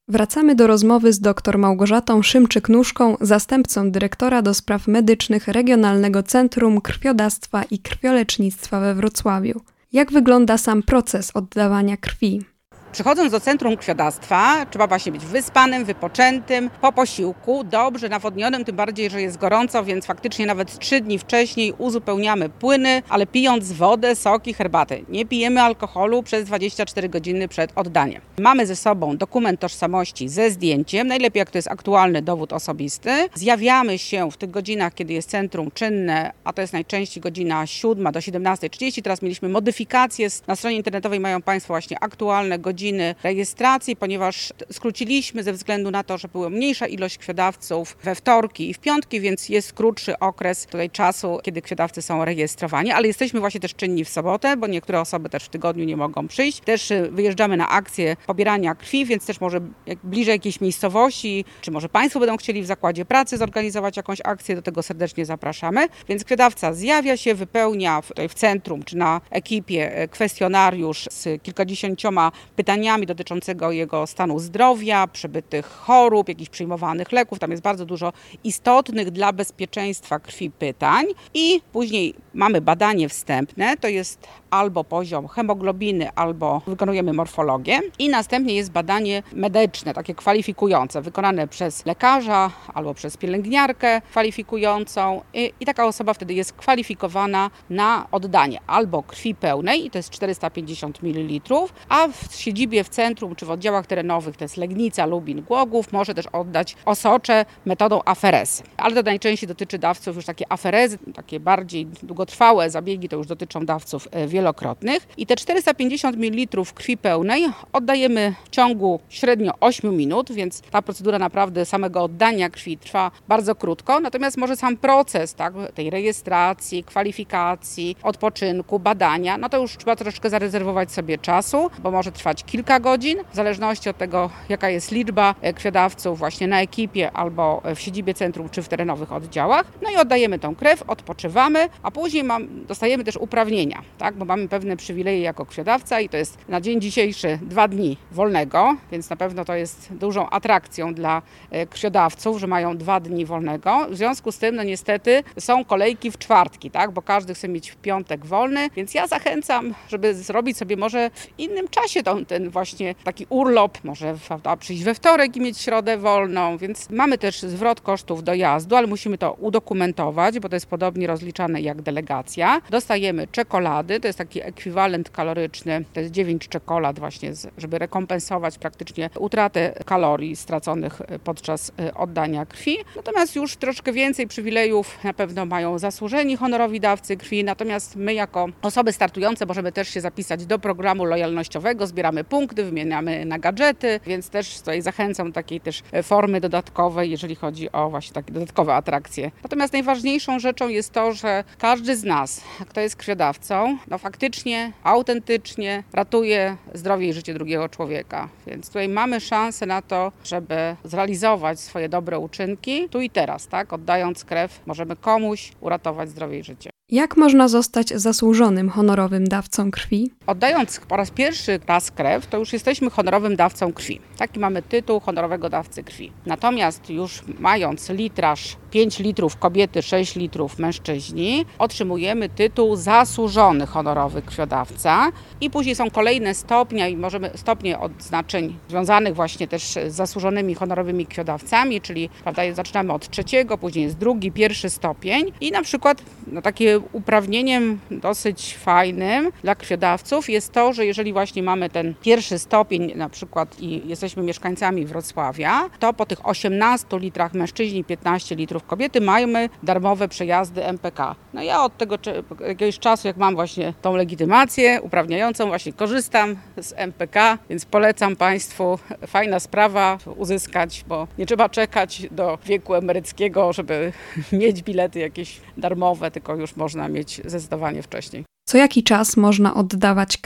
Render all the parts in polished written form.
Wracamy do rozmowy z dr Małgorzatą Szymczyk-Nuszką, zastępcą dyrektora do spraw medycznych Regionalnego Centrum Krwiodawstwa i Krwiolecznictwa we Wrocławiu. Jak wygląda sam proces oddawania krwi? Przychodząc do Centrum Krwiodawstwa, trzeba właśnie być wyspanym, wypoczętym, po posiłku, dobrze nawodnionym, tym bardziej, że jest gorąco, więc faktycznie nawet 3 dni wcześniej uzupełniamy płyny, ale pijąc wodę, soki, herbatę. Nie pijemy alkoholu przez 24 godziny przed oddaniem. Mamy ze sobą dokument tożsamości ze zdjęciem, najlepiej jak to jest aktualny dowód osobisty. Zjawiamy się w tych godzinach, kiedy jest centrum czynne, a to jest najczęściej godzina 7 do 17:30. Teraz mieliśmy modyfikację, na stronie internetowej mają Państwo właśnie aktualne godziny rejestracji, ponieważ skróciliśmy ze względu na to, że była mniejsza ilość krwiodawców we wtorki i w piątki, więc jest krótszy okres tutaj czasu, kiedy krwiodawcy są rejestrowani, ale jesteśmy właśnie też czynni w sobotę, bo niektóre osoby też w tygodniu nie mogą przyjść. Też wyjeżdżamy na akcję pobierania krwi, więc też może bliżej jakiejś miejscowości, czy może Państwo będą chcieli w zakładzie pracy zorganizować jakąś akcję, do tego serdecznie zapraszamy. Więc krwiodawca zjawia się, wypełnia tutaj w centrum, czy na ekipie kwestionariusz z kilkudziesięcioma pytaniami dotyczącego jego stanu zdrowia, przebytych chorób, jakichś przyjmowanych leków. Tam jest bardzo dużo istotnych dla bezpieczeństwa krwi pytań. I później mamy badanie wstępne, to jest albo poziom hemoglobiny, albo wykonujemy morfologię. I następnie jest badanie medyczne, takie kwalifikujące, wykonane przez lekarza albo przez pielęgniarkę kwalifikującą. I taka osoba wtedy jest kwalifikowana na oddanie albo krwi pełnej, i to jest 450 ml, a w siedzibie w centrum czy w oddziałach terenowych, to jest Legnica, Lubin, Głogów, może też oddać osocze metodą aferezy. Ale to najczęściej dotyczy dawców już takie aferezy, takie bardziej długotrwałe zabiegi, to już dotyczą dawców wielokrotnych. I te 450 ml krwi pełnej oddajemy w ciągu średnio 8 minut, więc ta procedura naprawdę samego oddania krwi trwa bardzo krótko. Natomiast może sam proces tej rejestracji, kwalifikacji, odpoczynku, badania, no to już trzeba troszkę zarezerwować sobie czasu, bo może trwać kilka godzin, w zależności od tego, jaka jest liczba krwiodawców właśnie na ekipie albo w siedzibie centrum czy w terenowych oddziałach. No i oddajemy tą krew, odpoczywamy, a później dostajemy też uprawnienia, bo mamy pewne przywileje jako krwiodawca i to jest na dzień dzisiejszy 2 dni wolnego, więc na pewno to jest dużą atrakcją dla krwiodawców, że mają 2 dni wolnego. W związku z tym, no niestety są kolejki w czwartki, bo każdy chce mieć w piątek wolny, więc ja zachęcam, żeby zrobić sobie może w innym czasie ten właśnie taki urlop, może przyjść we wtorek i mieć środę wolną, więc mamy też zwrot kosztów dojazdu, ale musimy to udokumentować, bo to jest podobnie rozliczane jak delegacja. Dostajemy czekolady, to jest taki ekwiwalent kaloryczny, to jest 9 czekolad właśnie, żeby rekompensować praktycznie utratę kalorii straconych podczas oddania krwi. Natomiast już troszkę więcej przywilejów na pewno mają zasłużeni honorowi dawcy krwi, natomiast my jako osoby startujące możemy też się zapisać do programu lojalnościowego, zbieramy punkty, wymieniamy na gadżety, więc też tutaj zachęcam do takiej też formy dodatkowej, jeżeli chodzi o właśnie takie dodatkowe atrakcje. Natomiast najważniejszą rzeczą jest to, że każdy z nas, kto jest krwiodawcą, faktycznie, autentycznie ratuje zdrowie i życie drugiego człowieka. Więc tutaj mamy szansę na to, żeby zrealizować swoje dobre uczynki tu i teraz, Oddając krew, możemy komuś uratować zdrowie i życie. Jak można zostać zasłużonym honorowym dawcą krwi? Oddając po raz pierwszy krew, to już jesteśmy honorowym dawcą krwi. Taki mamy tytuł honorowego dawcy krwi. Natomiast już mając litraż 5 litrów kobiety, 6 litrów mężczyźni, otrzymujemy tytuł zasłużony honorowy krwiodawca i później są kolejne stopnie i możemy stopnie odznaczeń związanych właśnie też z zasłużonymi honorowymi krwiodawcami, czyli zaczynamy od 3, później jest 2, 1 stopień i na przykład takie uprawnieniem dosyć fajnym dla krwiodawców jest to, że jeżeli właśnie mamy ten 1 stopień na przykład i jesteśmy mieszkańcami Wrocławia, to po tych 18 litrach mężczyźni, 15 litrów kobiety mamy darmowe przejazdy MPK. No ja od tego jakiegoś czasu, jak mam właśnie tą legitymację uprawniającą, właśnie korzystam z MPK, więc polecam Państwu, fajna sprawa uzyskać, bo nie trzeba czekać do wieku emeryckiego, żeby mieć bilety jakieś darmowe, tylko już można mieć zdecydowanie wcześniej. Co jaki czas można oddawać krew?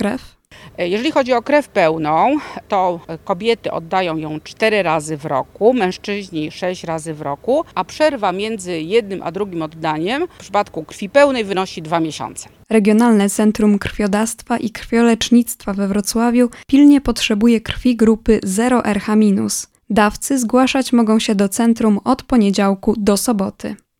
Jeżeli chodzi o krew pełną, to kobiety oddają ją 4 razy w roku, mężczyźni 6 razy w roku, a przerwa między jednym a drugim oddaniem w przypadku krwi pełnej wynosi 2 miesiące. Regionalne Centrum Krwiodawstwa i Krwiolecznictwa we Wrocławiu pilnie potrzebuje krwi grupy 0RH-. Dawcy zgłaszać mogą się do centrum od poniedziałku do soboty.